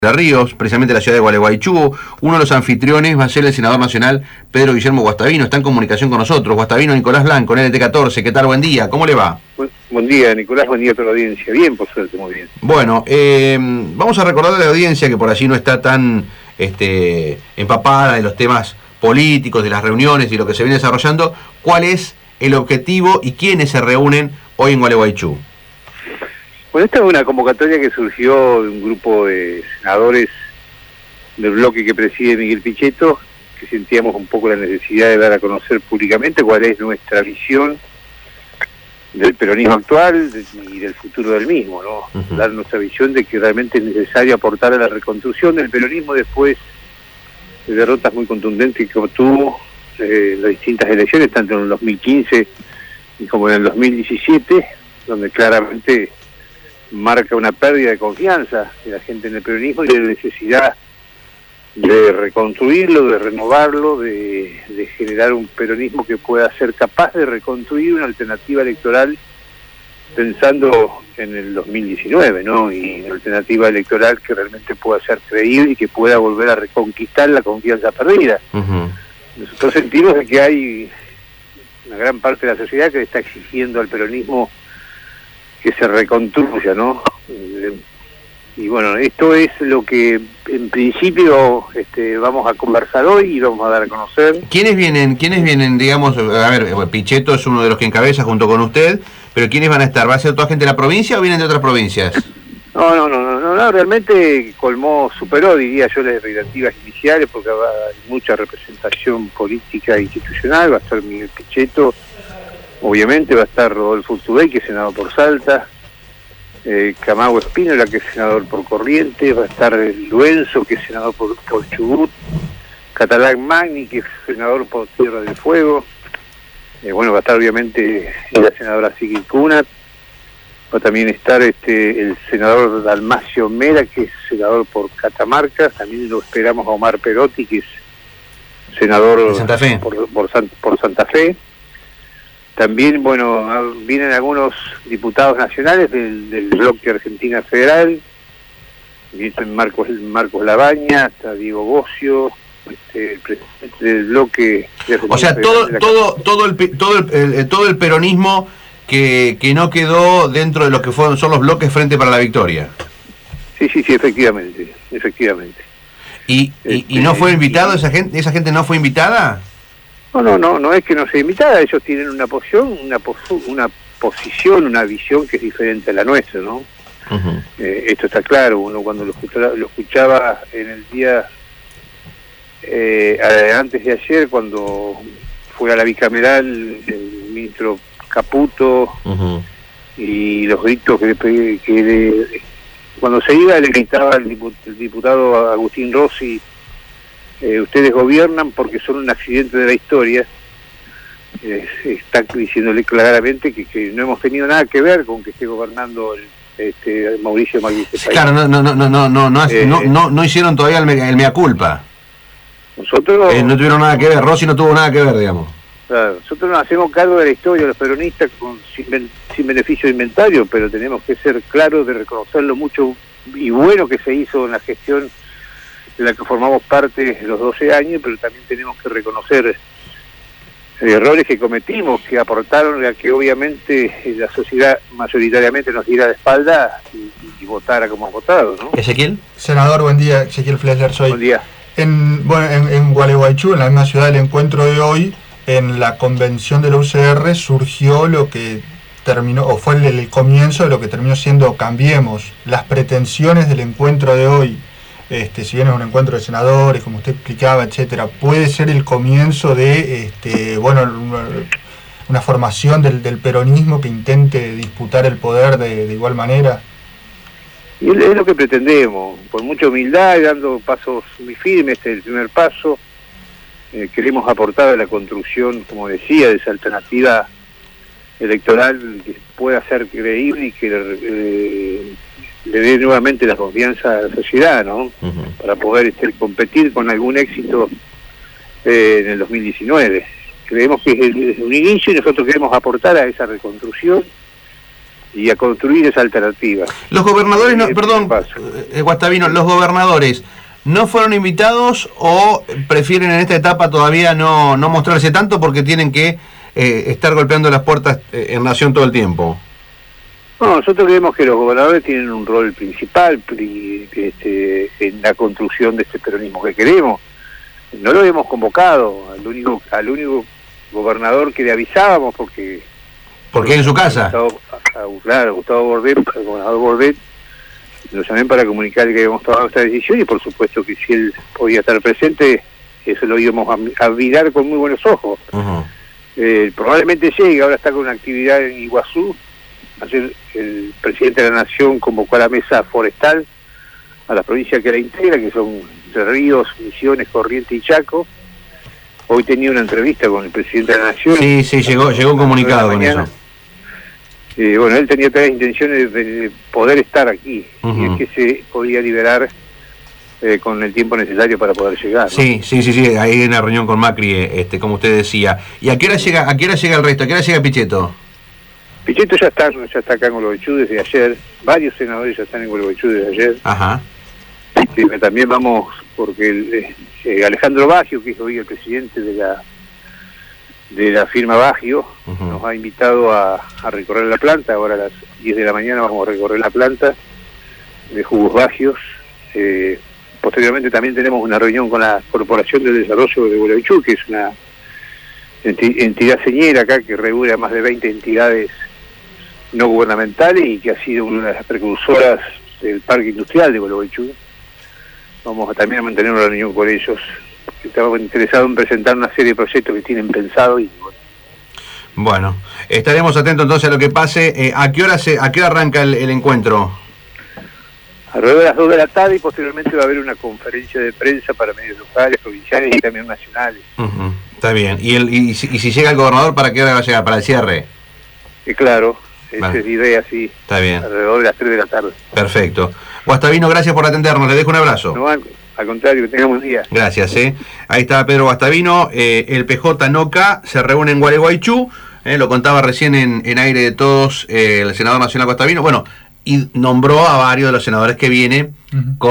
de Ríos, precisamente la ciudad de Gualeguaychú. Uno de los anfitriones va a ser el senador nacional Pedro Guillermo Guastavino. Está en comunicación con nosotros. Guastavino, Nicolás Blanco, en LT14. ¿Qué tal? Buen día. ¿Cómo le va? Buen día, Nicolás. Buen día a toda la audiencia. Bien, por suerte, muy bien. Bueno, vamos a recordar a la audiencia que por allí no está tan empapada de los temas políticos, de las reuniones y lo que se viene desarrollando. ¿Cuál es el objetivo y quiénes se reúnen hoy en Gualeguaychú? Bueno, esta es una convocatoria que surgió de un grupo de senadores del bloque que preside Miguel Pichetto, que sentíamos un poco la necesidad de dar a conocer públicamente cuál es nuestra visión del peronismo actual y del futuro del mismo, ¿no? Uh-huh. Dar nuestra visión de que realmente es necesario aportar a la reconstrucción del peronismo después de derrotas muy contundentes que obtuvo en las distintas elecciones, tanto en el 2015 y como en el 2017, donde claramente marca una pérdida de confianza de la gente en el peronismo y de la necesidad de reconstruirlo, de renovarlo, de generar un peronismo que pueda ser capaz de reconstruir una alternativa electoral pensando en el 2019, ¿no? Y una alternativa electoral que realmente pueda ser creíble y que pueda volver a reconquistar la confianza perdida. Uh-huh. Nosotros sentimos de que hay una gran parte de la sociedad que está exigiendo al peronismo que se reconstruya, ¿no? Y bueno, esto es lo que en principio vamos a conversar hoy y vamos a dar a conocer. ¿Quiénes vienen, digamos, a ver, Pichetto es uno de los que encabeza junto con usted, pero ¿quiénes van a estar? ¿Va a ser toda gente de la provincia o vienen de otras provincias? No, realmente superó, diría yo, las expectativas iniciales, porque hay mucha representación política e institucional. Va a estar Miguel Pichetto, obviamente va a estar Rodolfo Urtubey, que es senador por Salta, Camagüe Espínola, que es senador por Corrientes, va a estar Luenzo, que es senador por Chubut, Catalán Magni, que es senador por Tierra del Fuego, va a estar obviamente la senadora Sigrid Kunat, va a también estar el senador Dalmacio Mera, que es senador por Catamarca, también lo esperamos a Omar Perotti, que es senador Santa Fe. por Santa Fe. También, vienen algunos diputados nacionales del bloque Argentina Federal, vienen Marcos Labaña, está Diego Bocio, el presidente del bloque de Argentina. O sea, todo el peronismo que no quedó dentro de lo que son los bloques Frente para la Victoria. Sí, efectivamente. ¿Y no fue invitado esa gente no fue invitada? No es que no sea invitada, ellos tienen una posición, una visión que es diferente a la nuestra, ¿no? Uh-huh. Esto está claro, uno cuando lo escuchaba en el día antes de ayer, cuando fue a la bicameral el ministro Caputo, uh-huh, y los gritos que cuando se iba le gritaba el diputado Agustín Rossi, ustedes gobiernan porque son un accidente de la historia. Está diciéndole claramente que no hemos tenido nada que ver con que esté gobernando Mauricio Macri este país. Claro, no hicieron todavía el mea culpa. Nosotros no tuvieron nada que ver, Rossi no tuvo nada que ver, digamos. Claro, nosotros nos hacemos cargo de la historia, los peronistas sin beneficio de inventario, pero tenemos que ser claros de reconocer lo mucho y bueno que se hizo en la gestión de la que formamos parte los 12 años, pero también tenemos que reconocer errores que cometimos, que aportaron a que obviamente la sociedad mayoritariamente nos diera de espalda y votara como ha votado, ¿no? ¿Ezequiel? Senador, buen día. Ezequiel Flesler soy. Buen día. En Gualeguaychú, en la misma ciudad del encuentro de hoy, en la convención de la UCR surgió lo que terminó, o fue el comienzo de lo que terminó siendo Cambiemos. Las pretensiones del encuentro de hoy, si bien es un encuentro de senadores, como usted explicaba, etcétera, puede ser el comienzo de una formación del peronismo que intente disputar el poder de igual manera. Y es lo que pretendemos, con mucha humildad y dando pasos muy firmes. Este es el primer paso. Queremos aportar a la construcción, como decía, de esa alternativa electoral que pueda ser creíble y que le dé nuevamente la confianza a la sociedad, ¿no? Uh-huh. Para poder competir con algún éxito en el 2019. Creemos que es un inicio y nosotros queremos aportar a esa reconstrucción y a construir esa alternativa. Los gobernadores, Guastavino, los gobernadores, ¿no fueron invitados o prefieren en esta etapa todavía no mostrarse tanto porque tienen que estar golpeando las puertas en Nación todo el tiempo? No, nosotros creemos que los gobernadores tienen un rol principal en la construcción de este peronismo que queremos. No lo hemos convocado al único gobernador que le avisábamos porque en su casa. Gustavo Bordet, el gobernador Bordet, lo llamé para comunicar que habíamos tomado esta decisión y por supuesto que si él podía estar presente, eso lo íbamos a mirar con muy buenos ojos. Probablemente llegue, ahora está con una actividad en Iguazú. Ayer el presidente de la Nación convocó a la mesa forestal a las provincias que la integran, que son Entre Ríos, Misiones, Corrientes y Chaco. Hoy tenía una entrevista con el presidente de la Nación. Sí, llegó un comunicado con eso. Bueno, él tenía todas las intenciones de poder estar aquí, y es que se podía liberar con el tiempo necesario para poder llegar, ¿no? Sí, ahí hay una reunión con Macri, como usted decía. ¿Y a qué hora llega el resto? ¿A qué hora llega Pichetto? Pichetto ya está acá en Gualeguaychú desde ayer. Varios senadores ya están en Gualeguaychú desde ayer. Ajá. También vamos, porque Alejandro Baggio, que es hoy el presidente de la firma Baggio, nos ha invitado a recorrer la planta. Ahora a las 10 de la mañana vamos a recorrer la planta de Jugos Baggios. Posteriormente también tenemos una reunión con la Corporación del Desarrollo de Gualeguaychú, que es una entidad señera acá que reúne a más de 20 entidades no gubernamentales y que ha sido una de las precursoras del Parque Industrial de Gualeguaychú. Vamos también a mantener una reunión con ellos. Estamos interesados en presentar una serie de proyectos que tienen pensado y bueno, estaremos atentos entonces a lo que pase. ¿A qué hora arranca el encuentro? Alrededor de las 2 de la tarde y posteriormente va a haber una conferencia de prensa para medios locales, provinciales y también nacionales. Está bien. ¿Y si llega el gobernador, para qué hora va a llegar? ¿Para el cierre? Claro, esa es la idea, sí. Está bien. Alrededor de las 3 de la tarde. Perfecto. Guastavino, gracias por atendernos. Le dejo un abrazo. No, al contrario, que tengamos un día. Gracias. Ahí está Pedro Guastavino. El PJ NOCA se reúne en Gualeguaychú. Lo contaba recién en aire de todos el senador nacional Guastavino. Bueno, y nombró a varios de los senadores que vienen.